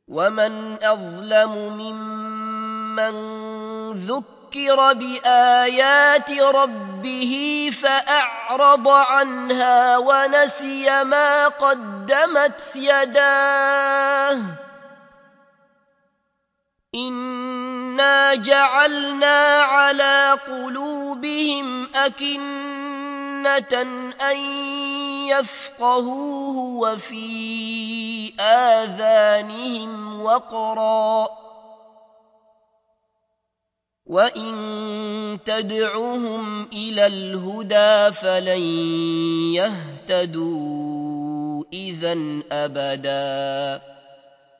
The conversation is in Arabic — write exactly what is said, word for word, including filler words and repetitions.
ومن أظلم ممن ذكر بآيات ربه فأعرض عنها ونسي ما قدمت يداه إنا جعلنا على قلوبهم أكنة أن يفقهوه وفي آذانهم وقرا وإن تدعهم إلى الهدى فلن يهتدوا إذًا أبداً